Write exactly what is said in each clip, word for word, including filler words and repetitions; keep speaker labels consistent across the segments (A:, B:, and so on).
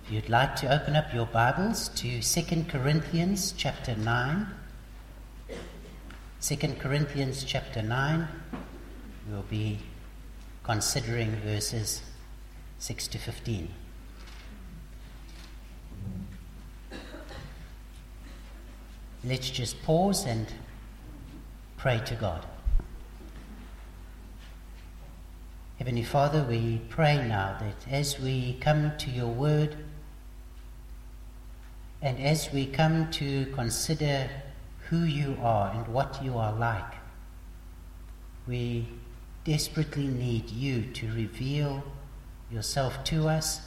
A: If you'd like to open up your Bibles to Second Corinthians chapter nine. Second Corinthians chapter nine, we'll be considering verses six to fifteen. Let's just pause and pray to God. Heavenly Father, we pray now that as we come to your word and as we come to consider who you are and what you are like, we desperately need you to reveal yourself to us.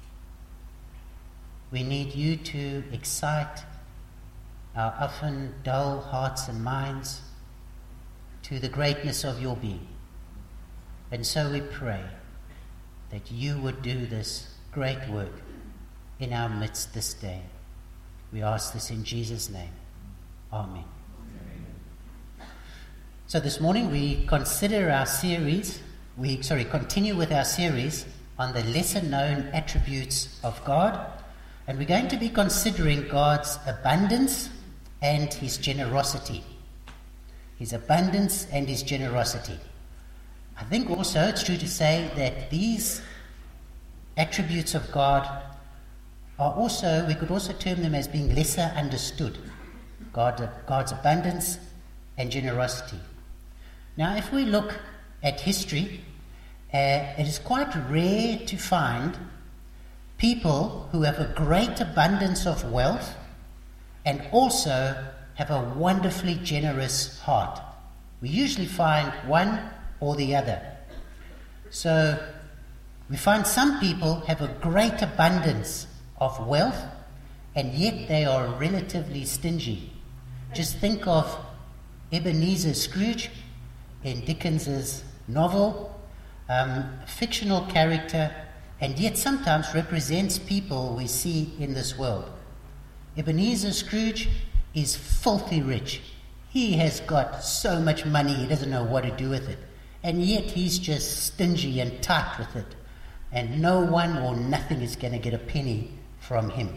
A: We need you to excite our often dull hearts and minds to the greatness of your being. And so we pray that you would do this great work in our midst this day. We ask this in Jesus' name. Amen. Amen. So this morning we consider our series, we sorry, continue with our series on the lesser known attributes of God. And we're going to be considering God's abundance and his generosity. His abundance and his generosity. I think also it's true to say that these attributes of God are also, we could also term them as being lesser understood. God, God's abundance and generosity. Now, if we look at history, uh, it is quite rare to find people who have a great abundance of wealth and also have a wonderfully generous heart. We usually find one or the other. So we find some people have a great abundance of wealth and yet they are relatively stingy. Just think of Ebenezer Scrooge in Dickens's novel, um, a fictional character, and yet sometimes represents people we see in this world. Ebenezer Scrooge is filthy rich. He has got so much money he doesn't know what to do with it. And yet he's just stingy and tight with it. And no one or nothing is going to get a penny from him.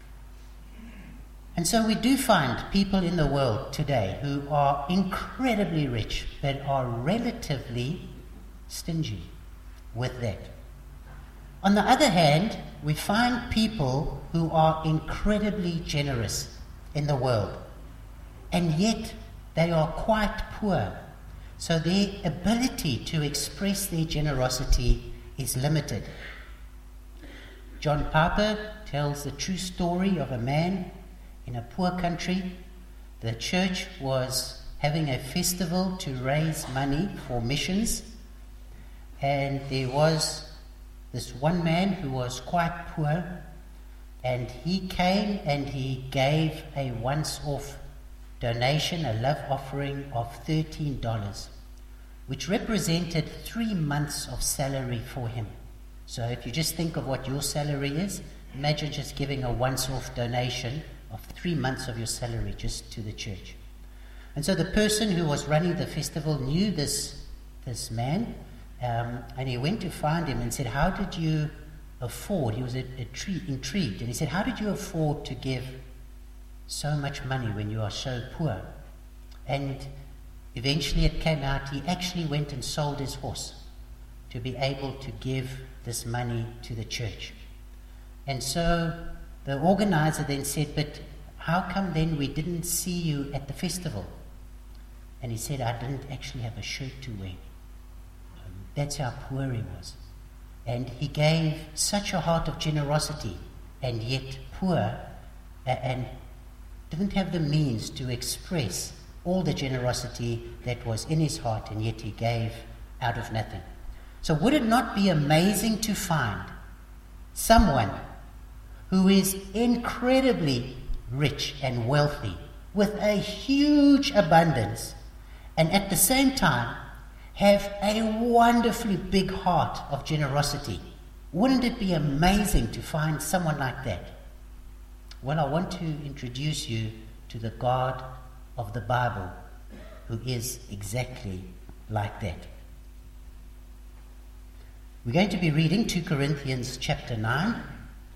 A: And so we do find people in the world today who are incredibly rich, but are relatively stingy with that. On the other hand, we find people who are incredibly generous in the world, and yet they are quite poor. So their ability to express their generosity is limited. John Piper tells the true story of a man in a poor country. The church was having a festival to raise money for missions, and there was this one man who was quite poor, and he came and he gave a once-off donation, a love offering of thirteen dollars, which represented three months of salary for him. So if you just think of what your salary is, imagine just giving a once-off donation of three months of your salary just to the church. And so the person who was running the festival knew this, this man, um, and he went to find him and said, how did you afford, he was a, a tree, intrigued, and he said, how did you afford to give so much money when you are so poor? And eventually it came out he actually went and sold his horse to be able to give this money to the church. And so the organizer then said, but how come then we didn't see you at the festival? And he said, I didn't actually have a shirt to wear. Um, that's how poor he was. And he gave such a heart of generosity, and yet poor, uh, and didn't have the means to express all the generosity that was in his heart, and yet he gave out of nothing. So would it not be amazing to find someone who is incredibly rich and wealthy with a huge abundance and at the same time have a wonderfully big heart of generosity? Wouldn't it be amazing to find someone like that? Well, I want to introduce you to the God of the Bible who is exactly like that. We're going to be reading two Corinthians chapter nine,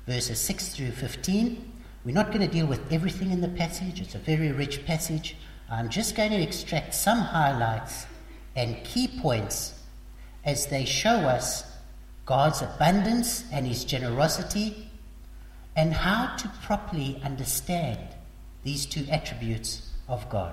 A: verses six through fifteen. We're not going to deal with everything in the passage. It's a very rich passage. I'm just going to extract some highlights and key points as they show us God's abundance and his generosity and how to properly understand these two attributes of God.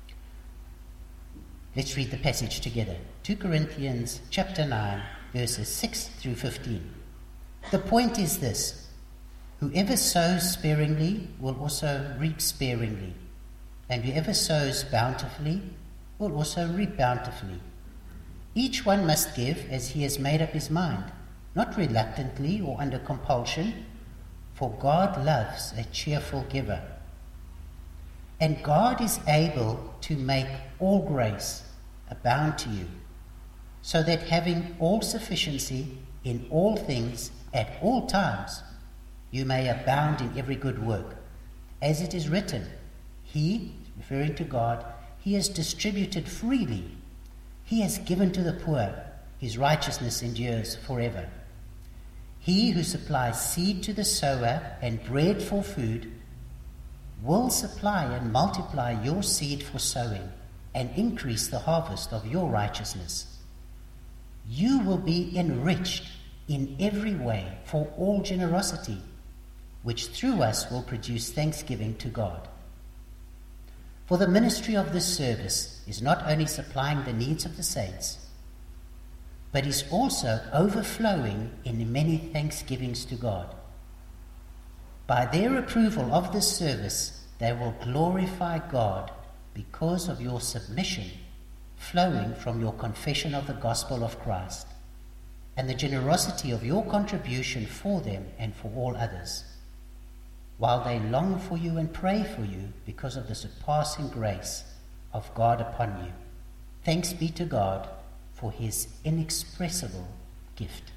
A: Let's read the passage together. Second Corinthians chapter nine, verses six through fifteen. The point is this: whoever sows sparingly will also reap sparingly, and whoever sows bountifully will also reap bountifully. Each one must give as he has made up his mind, not reluctantly or under compulsion, for God loves a cheerful giver. And God is able to make all grace abound to you, so that having all sufficiency in all things at all times, you may abound in every good work. As it is written, he, referring to God, he has distributed freely. He has given to the poor. His righteousness endures forever. He who supplies seed to the sower and bread for food will supply and multiply your seed for sowing and increase the harvest of your righteousness. You will be enriched in every way for all generosity, which through us will produce thanksgiving to God. For the ministry of this service is not only supplying the needs of the saints, but is also overflowing in many thanksgivings to God. By their approval of this service, they will glorify God because of your submission flowing from your confession of the gospel of Christ and the generosity of your contribution for them and for all others, while they long for you and pray for you because of the surpassing grace of God upon you. Thanks be to God for his inexpressible gift.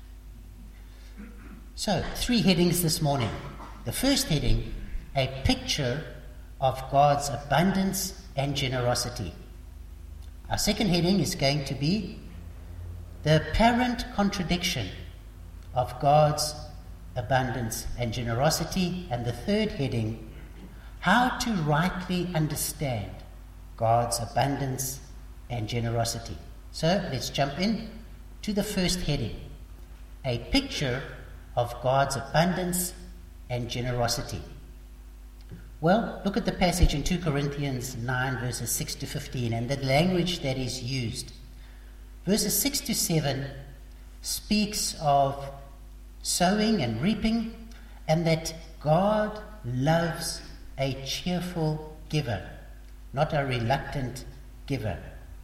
A: So, three headings this morning. The first heading, a picture of God's abundance and generosity. Our second heading is going to be the apparent contradiction of God's abundance and generosity. And the third heading, how to rightly understand God's abundance and generosity. So let's jump in to the first heading, a picture of God's abundance and generosity. Well, look at the passage in Second Corinthians nine, verses six to fifteen, and the language that is used. Verses six to seven speaks of sowing and reaping, and that God loves a cheerful giver, not a reluctant giver.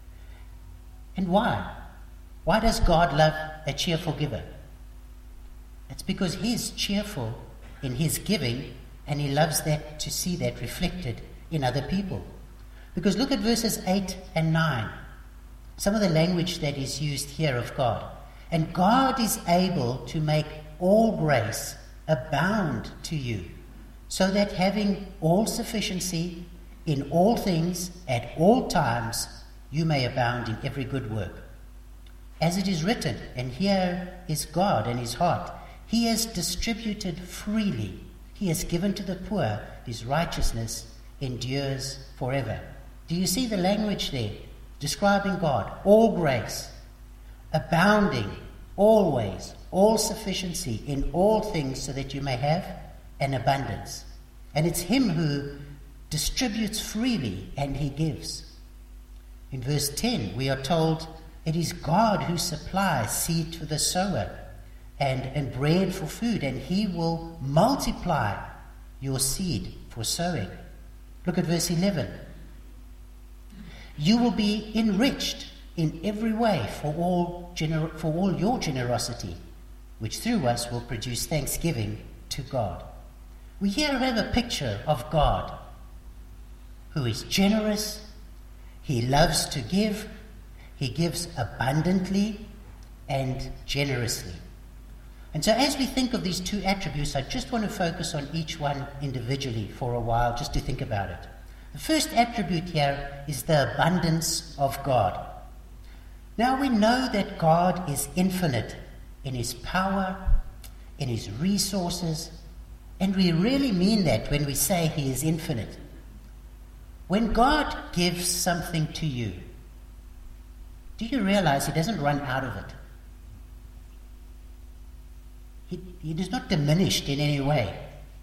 A: And why? Why does God love a cheerful giver? It's because he's cheerful in his giving, and he loves that to see that reflected in other people. Because look at verses eight and nine. Some of the language that is used here of God. And God is able to make all grace abound to you, so that having all sufficiency in all things at all times, you may abound in every good work. As it is written, and here is God and his heart, he has distributed freely. He has given to the poor. His righteousness endures forever. Do you see the language there? Describing God. All grace, abounding, always, all sufficiency in all things, so that you may have an abundance. And it's him who distributes freely, and he gives. In verse ten, we are told it is God who supplies seed to the sower and, and bread for food, and he will multiply your seed for sowing. Look at verse eleven. You will be enriched in every way for all, gener- for all your generosity, which through us will produce thanksgiving to God. We here have a picture of God who is generous. He loves to give. He gives abundantly and generously. And so as we think of these two attributes, I just want to focus on each one individually for a while, just to think about it. The first attribute here is the abundance of God. Now we know that God is infinite in his power, in his resources, And we really mean that when we say he is infinite. When God gives something to you, do you realize he doesn't run out of it? He, he is not diminished in any way.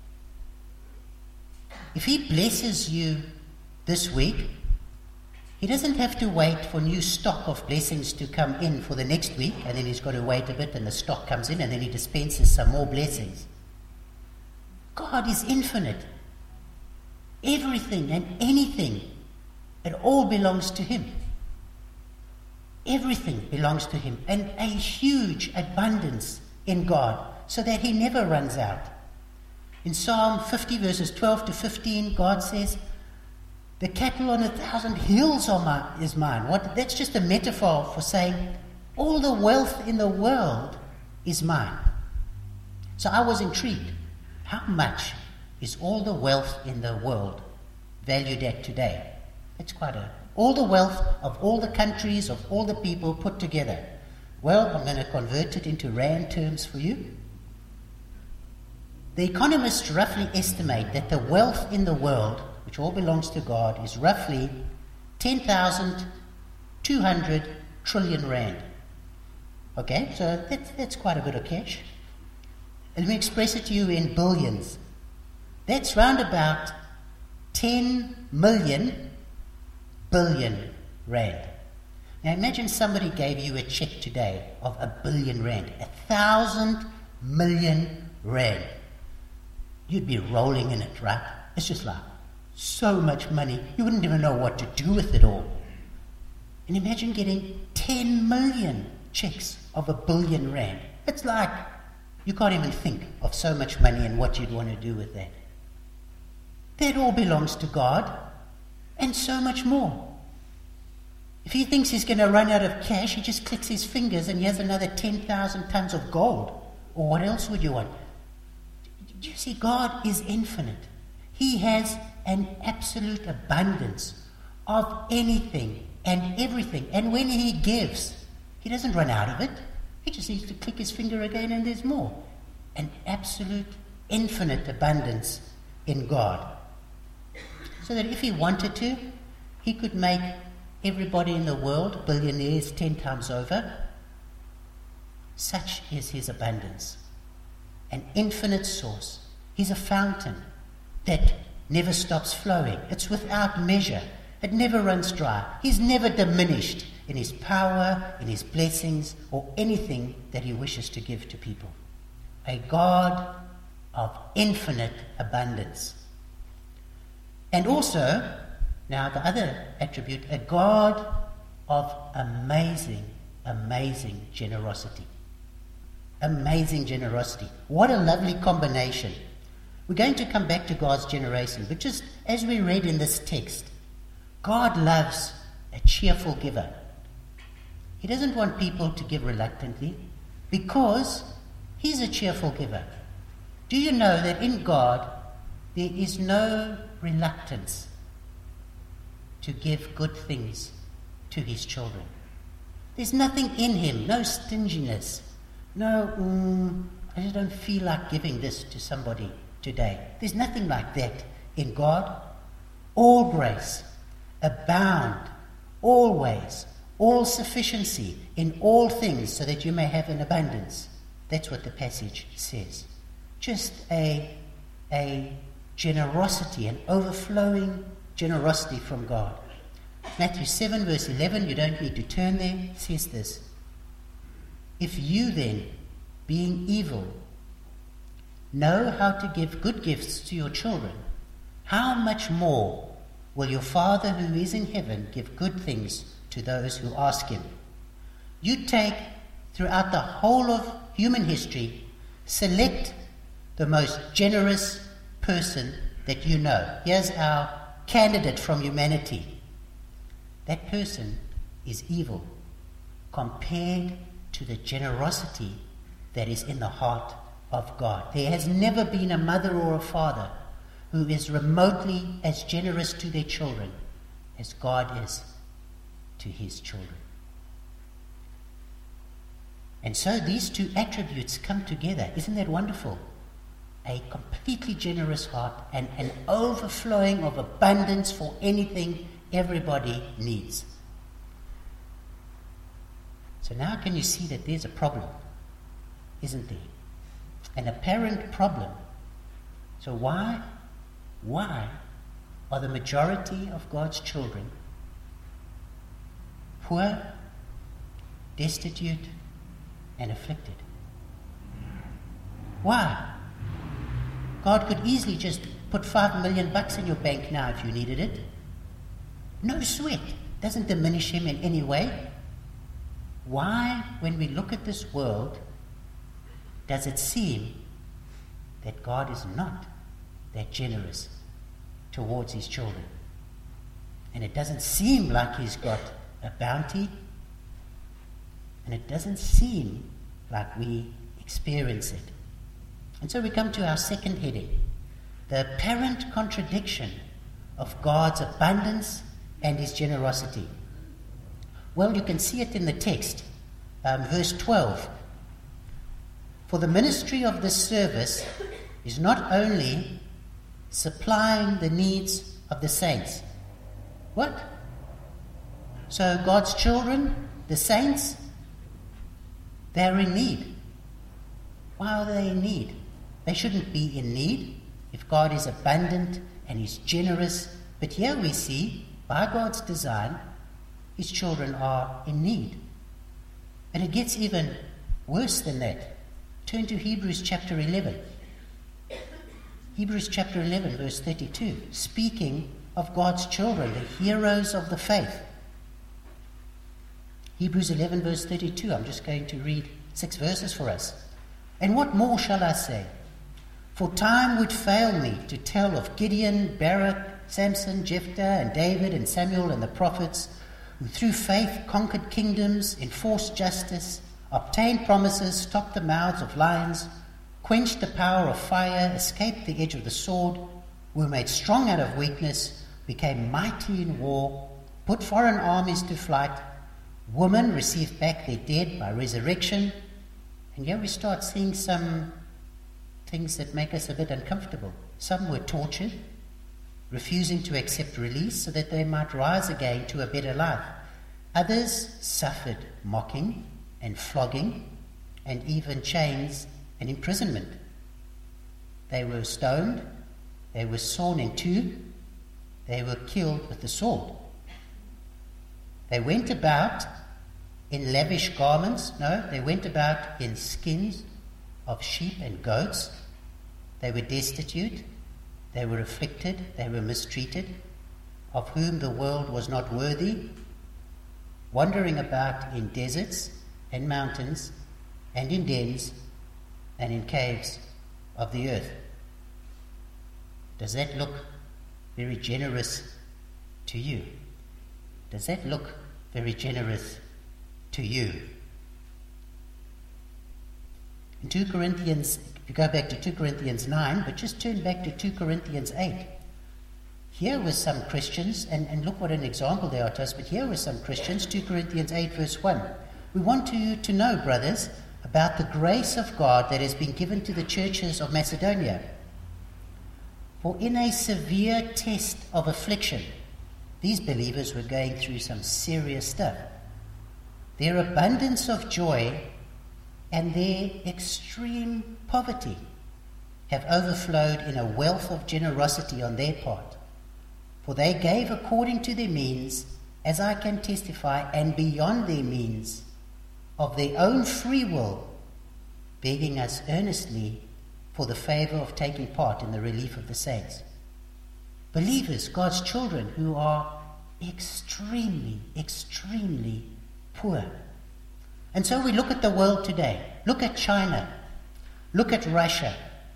A: If he blesses you this week, he doesn't have to wait for new stock of blessings to come in for the next week, and then he's got to wait a bit and the stock comes in, and then he dispenses some more blessings. God is infinite. Everything and anything, it all belongs to him. Everything belongs to him, and a huge abundance in God, so that he never runs out. In Psalm fifty, verses twelve to fifteen, God says, the cattle on a thousand hills are my, is mine. What? That's just a metaphor for saying all the wealth in the world is mine. So I was intrigued. How much is all the wealth in the world valued at today? It's quite a... All the wealth of all the countries, of all the people put together. Well, I'm going to convert it into rand terms for you. The economists roughly estimate that the wealth in the world, which all belongs to God, is roughly ten thousand two hundred trillion rand. Okay, so that's, that's quite a bit of cash. And let me express it to you in billions. That's round about ten million billion rand. Now imagine somebody gave you a check today of a billion rand, a thousand million rand. You'd be rolling in it, right? It's just like so much money, you wouldn't even know what to do with it all. And imagine getting ten million checks of a billion rand. It's like you can't even think of so much money and what you'd want to do with that. That all belongs to God, and so much more. If he thinks he's going to run out of cash, he just clicks his fingers and he has another ten thousand tons of gold. Or what else would you want? Do you see, God is infinite. He has an absolute abundance of anything and everything. And when he gives, he doesn't run out of it. He just needs to click his finger again and there's more. An absolute, infinite abundance in God. So that if he wanted to, he could make everybody in the world billionaires ten times over. Such is his abundance. An infinite source. He's a fountain that never stops flowing. It's without measure. It never runs dry. He's never diminished in his power, in his blessings, or anything that he wishes to give to people. A God of infinite abundance. And also, now the other attribute, a God of amazing, amazing generosity. Amazing generosity. What a lovely combination. We're going to come back to God's generosity, but just as we read in this text, God loves a cheerful giver. He doesn't want people to give reluctantly because he's a cheerful giver. Do you know that in God there is no reluctance to give good things to his children? There's nothing in him, no stinginess, no, mm, I just don't feel like giving this to somebody today. There's nothing like that in God. All grace, abound, always, all sufficiency in all things, so that you may have an abundance. That's what the passage says. Just a, a generosity, an overflowing generosity from God. Matthew seven, verse eleven, you don't need to turn there, says this. If you then, being evil, know how to give good gifts to your children, how much more will your Father who is in heaven give good things to those who ask him? You take throughout the whole of human history, select the most generous person that you know. Here's our candidate from humanity. That person is evil compared to the generosity that is in the heart of God. There has never been a mother or a father who is remotely as generous to their children as God is to his children. And so these two attributes come together. Isn't that wonderful? a completely generous heart and an overflowing of abundance for anything everybody needs. So now can you see that there's a problem, isn't there? An apparent problem. So why, why are the majority of God's children poor, destitute, and afflicted? Why? God could easily just put five million bucks in your bank now if you needed it. No sweat. Doesn't diminish him in any way. Why, when we look at this world, does it seem that God is not that generous towards his children? And it doesn't seem like he's got a bounty, and it doesn't seem like we experience it. And so we come to our second heading, the apparent contradiction of God's abundance and his generosity. Well, you can see it in the text, um, verse twelve. For the ministry of this service is not only supplying the needs of the saints. What? So God's children, the saints, they're in need. Why are they in need? They shouldn't be in need if God is abundant and he's generous. But here we see, by God's design, his children are in need. And it gets even worse than that. Turn to Hebrews chapter eleven. Hebrews chapter eleven, verse thirty-two, speaking of God's children, the heroes of the faith. Hebrews eleven, verse thirty-two. I'm just going to read six verses for us. And what more shall I say? For time would fail me to tell of Gideon, Barak, Samson, Jephthah, and David, and Samuel, and the prophets, who through faith conquered kingdoms, enforced justice, obtained promises, stopped the mouths of lions, quenched the power of fire, escaped the edge of the sword, were made strong out of weakness, became mighty in war, put foreign armies to flight. Women received back their dead by resurrection. And here we start seeing some things that make us a bit uncomfortable. Some were tortured, refusing to accept release so that they might rise again to a better life. Others suffered mocking and flogging and even chains and imprisonment. They were stoned, they were sawn in two, they were killed with the sword. They went about in lavish garments. No, they went about in skins of sheep and goats. They were destitute, they were afflicted, they were mistreated, of whom the world was not worthy, wandering about in deserts and mountains and in dens and in caves of the earth. Does that look very generous to you? Does that look very generous to you? In two Corinthians, if you go back to two Corinthians nine, but just turn back to two Corinthians eight. Here were some Christians, and, and look what an example they are to us, but here were some Christians, two Corinthians eight verse one. We want you to know, brothers, about the grace of God that has been given to the churches of Macedonia. For in a severe test of affliction, these believers were going through some serious stuff. Their abundance of joy and their extreme poverty have overflowed in a wealth of generosity on their part. For they gave according to their means, as I can testify, and beyond their means, of their own free will, begging us earnestly for the favor of taking part in the relief of the saints. Believers, God's children, who are extremely, extremely poor. And so we look at the world today. Look at China. Look at Russia.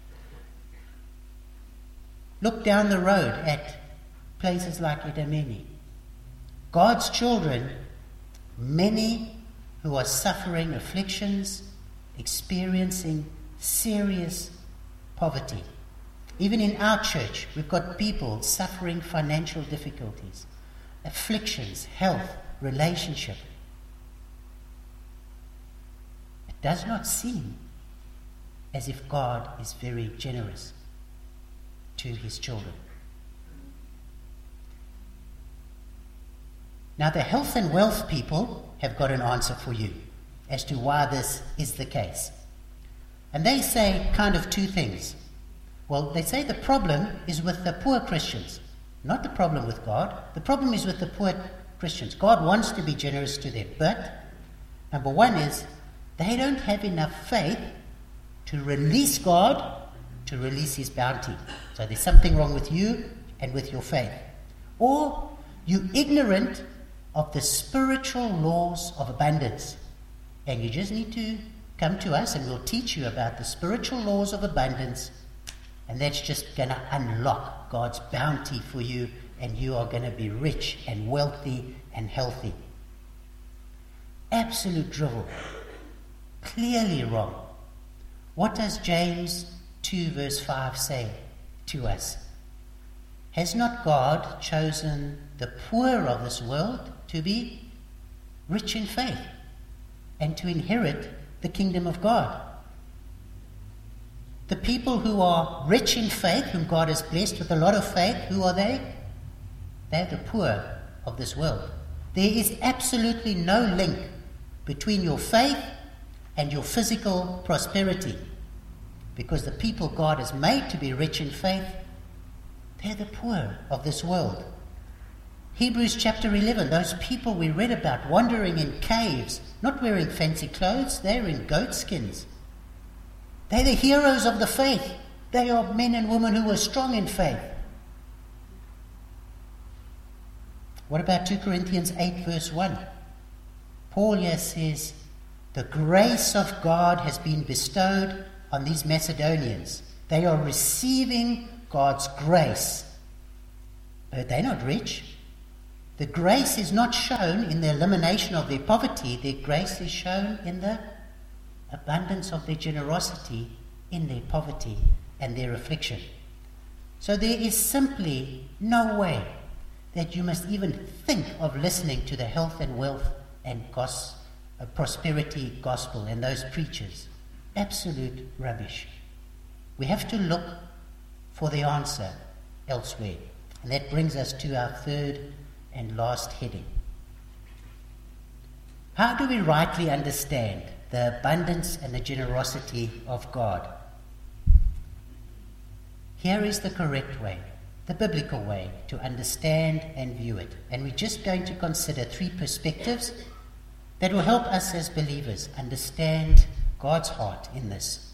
A: Look down the road at places like Idomeni. God's children, many who are suffering afflictions, experiencing serious poverty. Even in our church, we've got people suffering financial difficulties, afflictions, health, relationship. It does not seem as if God is very generous to his children. Now, the health and wealth people have got an answer for you as to why this is the case. And they say kind of two things. Well, they say the problem is with the poor Christians, not the problem with God. The problem is with the poor Christians. God wants to be generous to them, but number one is they don't have enough faith to release God, to release his bounty. So there's something wrong with you and with your faith. Or you're ignorant of the spiritual laws of abundance. And you just need to come to us and we'll teach you about the spiritual laws of abundance. And that's just going to unlock God's bounty for you, and you are going to be rich and wealthy and healthy. Absolute drivel. Clearly wrong. What does James two verse five say to us? Has not God chosen the poor of this world to be rich in faith and to inherit the kingdom of God? The people who are rich in faith, whom God has blessed with a lot of faith, who are they? They're the poor of this world. There is absolutely no link between your faith and your physical prosperity, because the people God has made to be rich in faith, they're the poor of this world. Hebrews chapter eleven, those people we read about wandering in caves, not wearing fancy clothes, they're in goat skins. They're the heroes of the faith. They are men and women who were strong in faith. What about two Corinthians eight verse one? Paul here says, the grace of God has been bestowed on these Macedonians. They are receiving God's grace. But they're not rich. The grace is not shown in the elimination of their poverty. Their grace is shown in the abundance of their generosity in their poverty and their affliction. So there is simply no way that you must even think of listening to the health and wealth and gos- uh, prosperity gospel and those preachers. Absolute rubbish. We have to look for the answer elsewhere. And that brings us to our third and last heading. How do we rightly understand the abundance and the generosity of God? Here is the correct way, the biblical way to understand and view it. And we're just going to consider three perspectives that will help us as believers understand God's heart in this.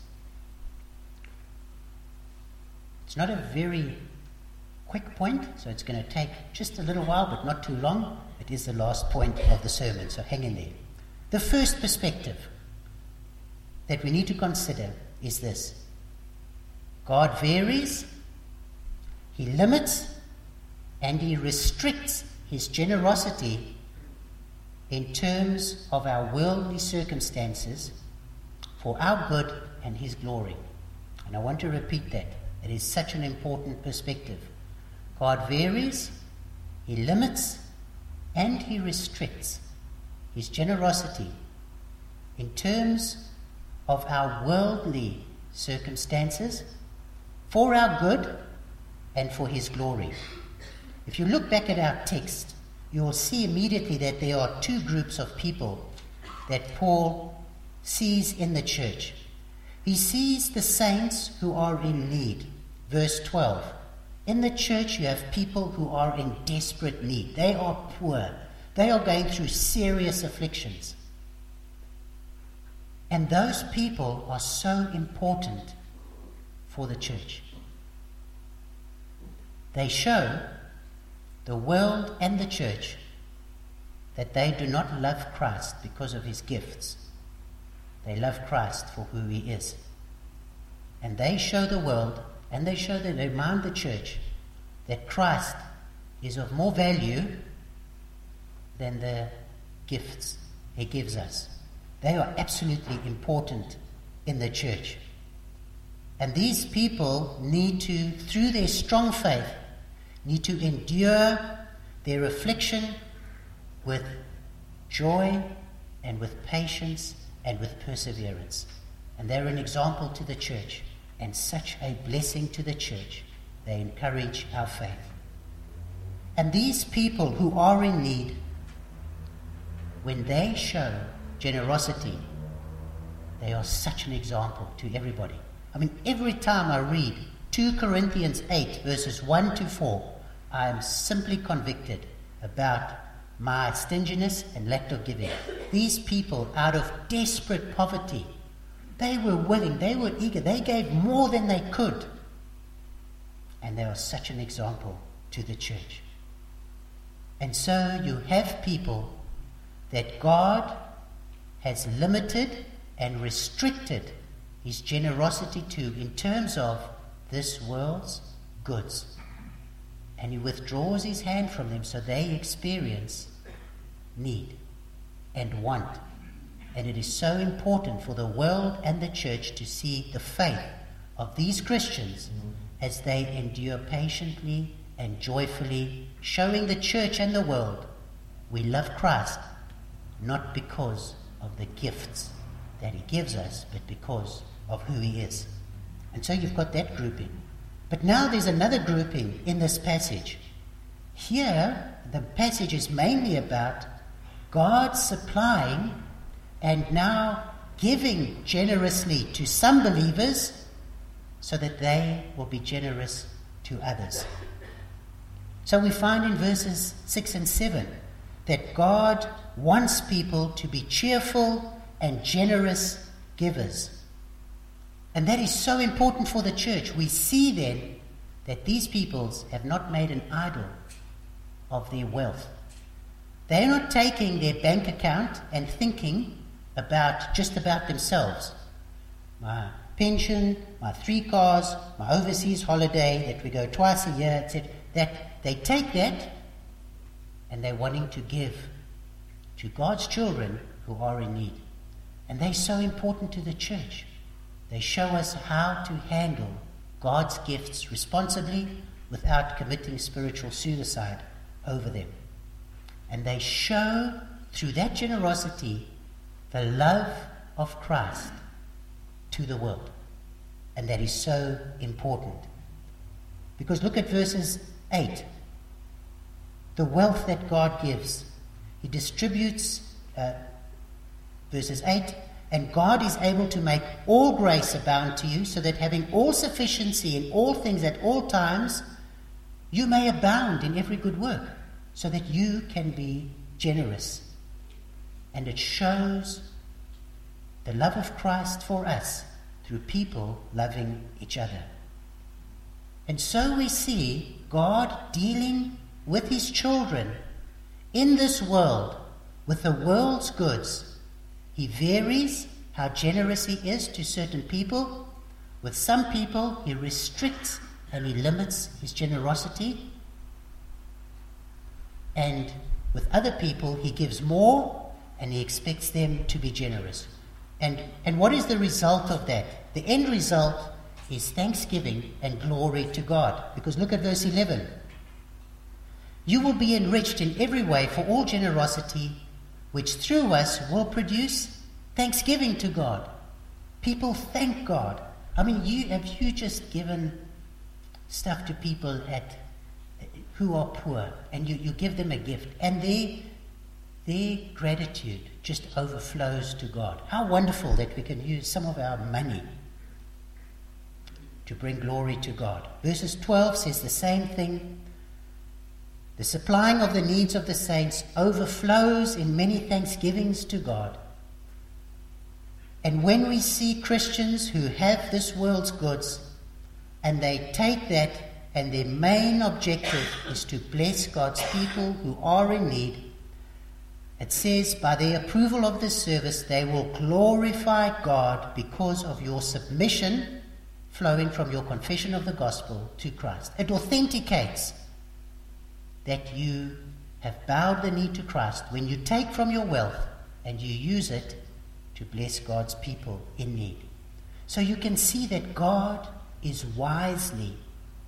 A: It's not a very quick point, so it's going to take just a little while, but not too long. It is the last point of the sermon, so hang in there. The first perspective that we need to consider is this. God varies, he limits, and he restricts his generosity in terms of our worldly circumstances for our good and his glory. And I want to repeat that. It is such an important perspective. God varies, he limits, and he restricts his generosity in terms of our worldly circumstances for our good and for his glory. If you look back at our text, you will see immediately that there are two groups of people that Paul sees in the church. He sees the saints who are in need. Verse twelve. In the church you have people who are in desperate need. They are poor. They are going through serious afflictions. And those people are so important for the church. They show the world and the church that they do not love Christ because of his gifts. They love Christ for who he is. And they show the world, and they show that they remind the church that Christ is of more value than the gifts he gives us. They are absolutely important in the church. And these people need to, through their strong faith, need to endure their affliction with joy and with patience and with perseverance. And they're an example to the church and such a blessing to the church. They encourage our faith. And these people who are in need, when they show generosity, they are such an example to everybody. I mean, every time I read Second Corinthians eight, verses one to four, I am simply convicted about my stinginess and lack of giving. These people, out of desperate poverty, they were willing, they were eager, they gave more than they could. And they are such an example to the church. And so you have people that God has limited and restricted his generosity to in terms of this world's goods. And he withdraws his hand from them so they experience need and want. And it is so important for the world and the church to see the faith of these Christians as they endure patiently and joyfully, showing the church and the world we love Christ, not because of the gifts that he gives us, but because of who he is. And so you've got that grouping. But now there's another grouping in this passage. Here, the passage is mainly about God supplying and now giving generously to some believers so that they will be generous to others. So we find in verses six and seven that God wants people to be cheerful and generous givers. And that is so important for the church. We see then that these peoples have not made an idol of their wealth. They're not taking their bank account and thinking about just about themselves. My pension, my three cars, my overseas holiday that we go twice a year, et cetera. That they take that and they're wanting to give to God's children who are in need. And they're so important to the church. They show us how to handle God's gifts responsibly without committing spiritual suicide over them. And they show through that generosity the love of Christ to the world. And that is so important. Because look at verses eight. The wealth that God gives, he distributes, uh, verses eight, and God is able to make all grace abound to you, so that having all sufficiency in all things at all times, you may abound in every good work, so that you can be generous. And it shows the love of Christ for us through people loving each other. And so we see God dealing with his children in this world with the world's goods. He varies how generous he is to certain people. With some people, he restricts and he limits his generosity. And with other people, he gives more and he expects them to be generous. And, and what is the result of that? The end result is thanksgiving and glory to God. Because look at verse eleven. You will be enriched in every way for all generosity, which through us will produce thanksgiving to God. People thank God. I mean, you have you just given stuff to people at who are poor, and you, you give them a gift, and their, their gratitude just overflows to God. How wonderful that we can use some of our money to bring glory to God. Verses twelve says the same thing. The supplying of the needs of the saints overflows in many thanksgivings to God. And when we see Christians who have this world's goods, and they take that, and their main objective is to bless God's people who are in need, it says, by their approval of this service, they will glorify God because of your submission flowing from your confession of the gospel to Christ. It authenticates that you have bowed the knee to Christ when you take from your wealth and you use it to bless God's people in need. So you can see that God is wisely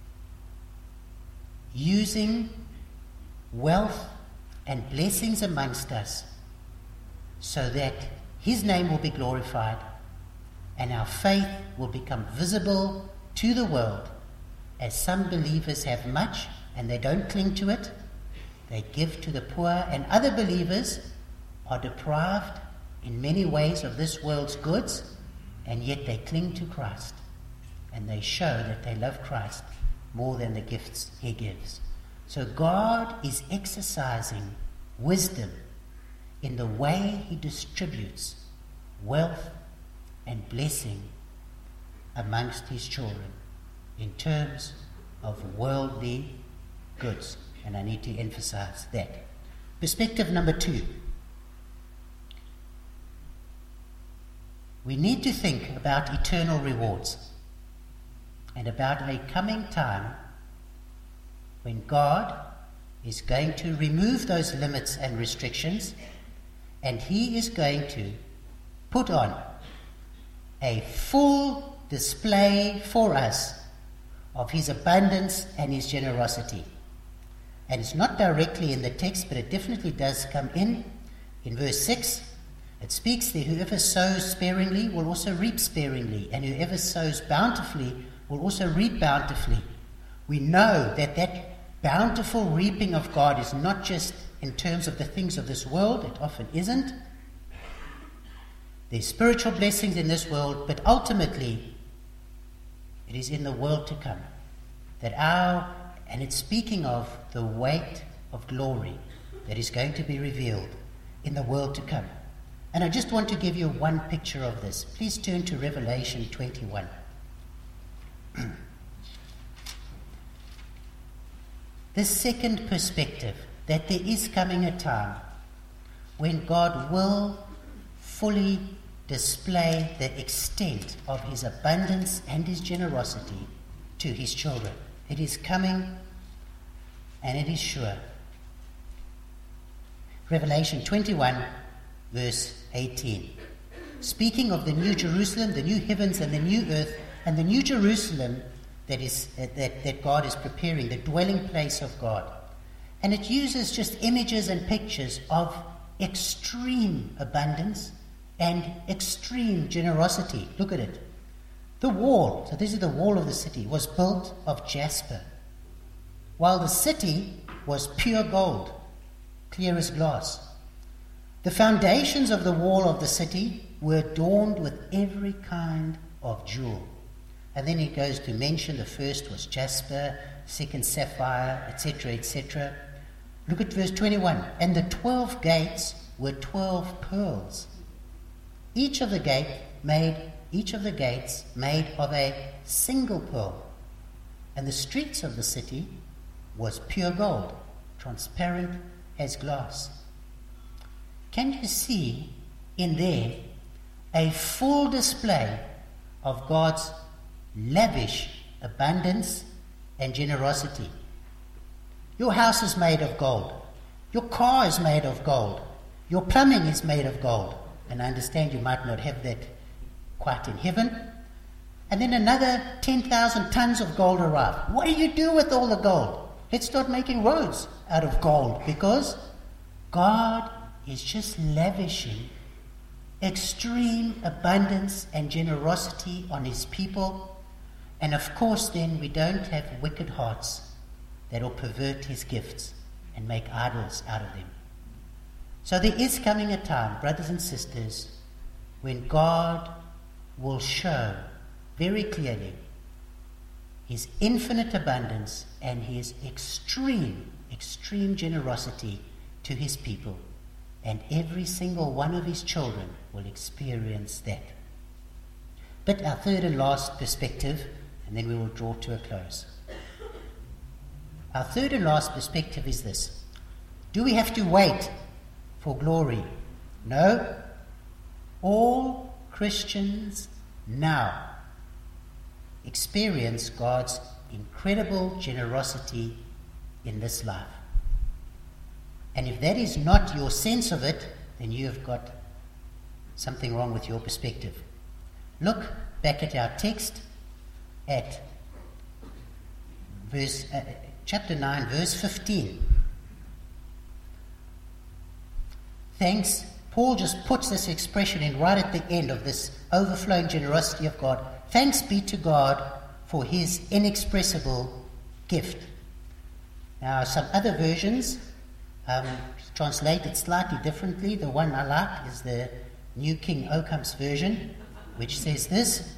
A: using wealth and blessings amongst us so that his name will be glorified and our faith will become visible to the world, as some believers have much and they don't cling to it. They give to the poor, and other believers are deprived in many ways of this world's goods, and yet they cling to Christ, and they show that they love Christ more than the gifts he gives. So God is exercising wisdom in the way he distributes wealth and blessing amongst his children in terms of worldly goods. And I need to emphasize that. Perspective number two. We need to think about eternal rewards and about a coming time when God is going to remove those limits and restrictions, and he is going to put on a full display for us of his abundance and his generosity. And it's not directly in the text, but it definitely does come in. In verse six, it speaks there, whoever sows sparingly will also reap sparingly, and whoever sows bountifully will also reap bountifully. We know that that bountiful reaping of God is not just in terms of the things of this world. It often isn't. There's spiritual blessings in this world, but ultimately it is in the world to come. That our, and it's speaking of the weight of glory that is going to be revealed in the world to come. And I just want to give you one picture of this. Please turn to Revelation twenty-one. The second perspective, that there is coming a time when God will fully display the extent of his abundance and his generosity to his children. It is coming, and it is sure. Revelation twenty-one, verse eighteen. Speaking of the new Jerusalem, the new heavens and the new earth, and the new Jerusalem that is uh, that, that God is preparing, the dwelling place of God. And it uses just images and pictures of extreme abundance and extreme generosity. Look at it. The wall, so this is the wall of the city, was built of jasper, while the city was pure gold, clear as glass. The foundations of the wall of the city were adorned with every kind of jewel. And then he goes to mention the first was jasper, second sapphire, et cetera, et cetera. Look at verse twenty-one. And the twelve gates were twelve pearls. Each of the gate made each of the gates made of a single pearl. And the streets of the city was pure gold, transparent as glass. Can you see in there a full display of God's lavish abundance and generosity? Your house is made of gold. Your car is made of gold. Your plumbing is made of gold. And I understand you might not have that quite in heaven. And then another ten thousand tons of gold arrive. What do you do with all the gold? Let's start making roads out of gold, because God is just lavishing extreme abundance and generosity on his people. And of course then we don't have wicked hearts that will pervert his gifts and make idols out of them. So there is coming a time, brothers and sisters, when God will show very clearly his infinite abundance and his extreme, extreme generosity to his people. And every single one of his children will experience that. But our third and last perspective, and then we will draw to a close. Our third and last perspective is this. Do we have to wait for glory? No. All Christians now experience God's incredible generosity in this life. And if that is not your sense of it, then you have got something wrong with your perspective. Look back at our text at verse uh, chapter nine, verse fifteen. Thanks. Paul just puts this expression in right at the end of this overflowing generosity of God. Thanks be to God for his inexpressible gift. Now, some other versions um, translate it slightly differently. The one I like is the New King Occam's version, which says this.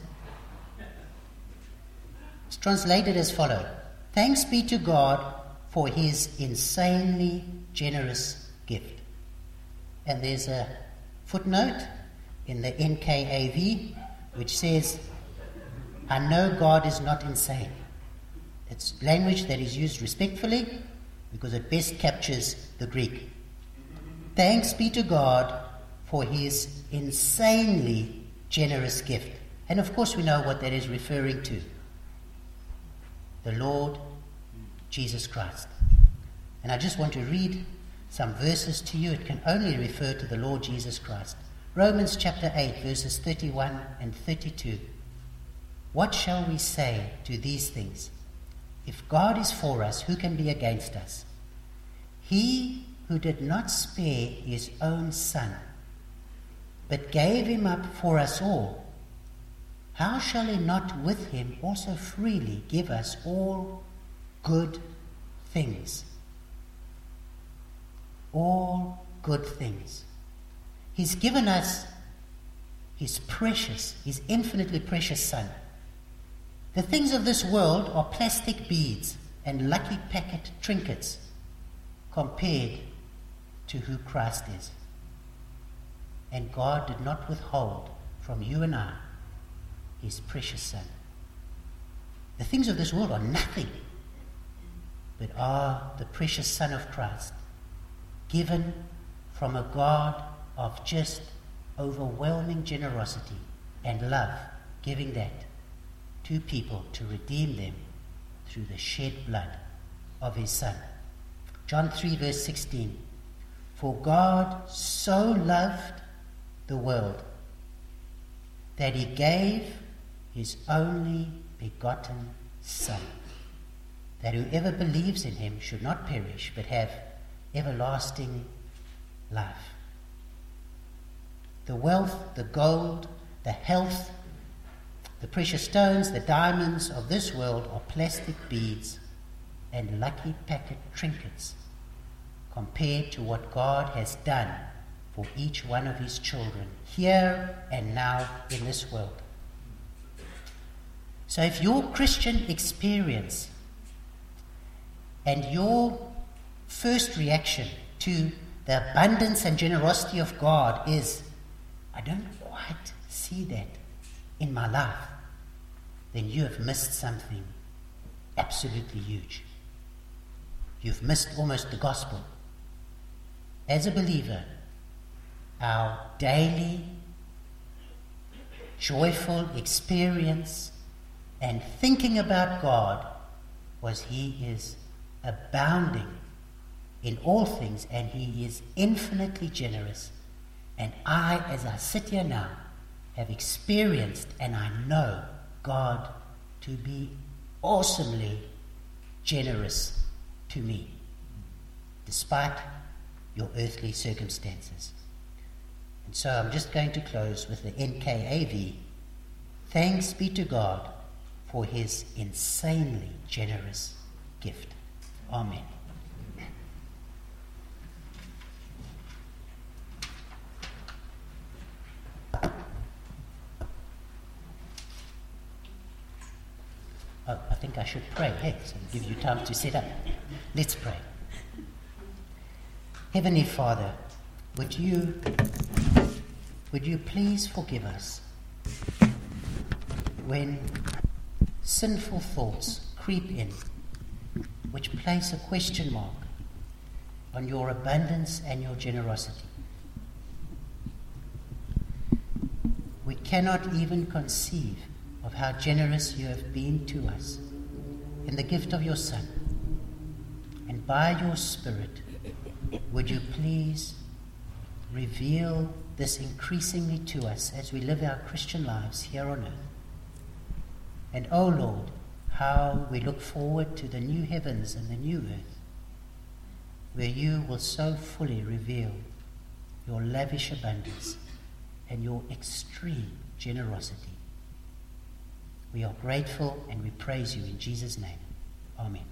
A: It's translated as follows. Thanks be to God for his insanely generous gift. And there's a footnote in the N K A V which says, I know God is not insane. It's language that is used respectfully because it best captures the Greek. Thanks be to God for his insanely generous gift. And of course we know what that is referring to. The Lord Jesus Christ. And I just want to read some verses to you. It can only refer to the Lord Jesus Christ. Romans chapter eight, verses thirty-one and thirty-two. What shall we say to these things? If God is for us, who can be against us? He who did not spare his own son, but gave him up for us all, how shall he not with him also freely give us all good things? All good things. He's given us his precious, his infinitely precious son. The things of this world are plastic beads and lucky packet trinkets compared to who Christ is. And God did not withhold from you and I his precious son. The things of this world are nothing, but are the precious Son of Christ, given from a God of just overwhelming generosity and love, giving that to people to redeem them through the shed blood of his Son. John three, verse sixteen. For God so loved the world that he gave his only begotten Son, that whoever believes in him should not perish but have everlasting life. The wealth, the gold, the health, the precious stones, the diamonds of this world are plastic beads and lucky packet trinkets compared to what God has done for each one of his children here and now in this world. So if your Christian experience and your first reaction to the abundance and generosity of God is, I don't quite see that in my life, then you have missed something absolutely huge. You've missed almost the gospel. As a believer, our daily joyful experience and thinking about God was he is abounding in all things and he is infinitely generous. And I, as I sit here now, have experienced and I know God to be awesomely generous to me, despite your earthly circumstances. And so I'm just going to close with the N K A V. Thanks be to God for his insanely generous gift. Amen. Oh, I think I should pray, hey, so give you time to sit up. Let's pray. Heavenly Father, would you, would you please forgive us when sinful thoughts creep in, which place a question mark on your abundance and your generosity. We cannot even conceive of how generous you have been to us in the gift of your Son. And by your Spirit, would you please reveal this increasingly to us as we live our Christian lives here on earth. And, oh Lord, how we look forward to the new heavens and the new earth, where you will so fully reveal your lavish abundance and your extreme generosity. We are grateful and we praise you in Jesus' name. Amen.